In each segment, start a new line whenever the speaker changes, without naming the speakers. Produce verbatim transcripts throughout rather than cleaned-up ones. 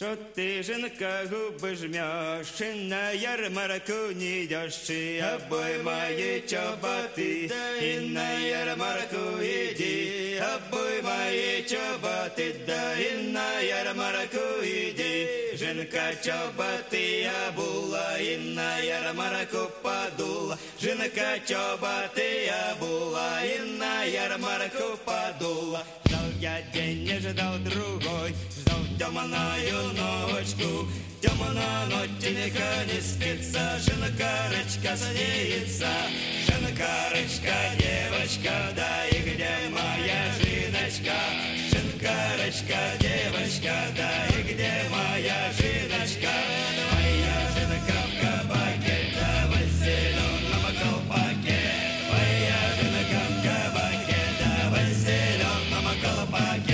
Что ты, жінка, губи жмешь, и на ярмарку не идешь, и обой мои чоботы, и на ярмарку иди, обой мои чоботы, да и на ярмарку иди. Жінка чоботи обула, и на ярмарку подула, жінка чоботи обула, и на ярмарку подула. Ждал я день, не ждал другой, ждал темную ночку, темная ночь, никто не спится, жена-карочка снится, жена-карочка, девочка, да и где моя жиночка, жена-карочка, девочка, да и где моя жиночка, моя жинка в кабаке, да в зеленом колпаке, моя жинка в кабаке, да в зеленом колпаке.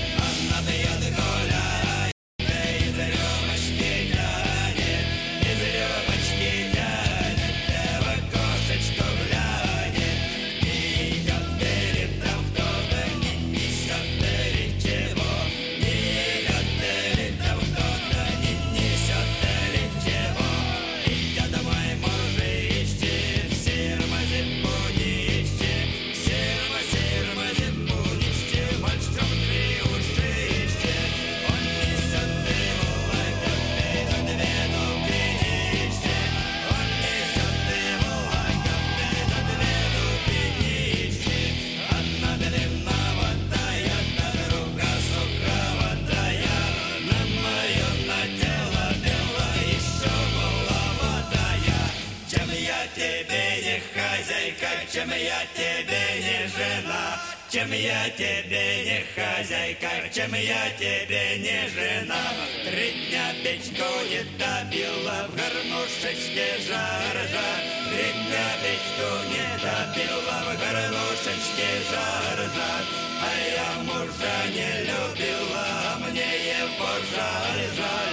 Чем я тебе не жена, чем я тебе не хозяйка, чем я тебе не жена. Три дня печку не топила, в горнушечке жар-жар. Три дня печку не топила, в горнушечке жар-жар. А я мужа не любила, мне его жаль-жаль.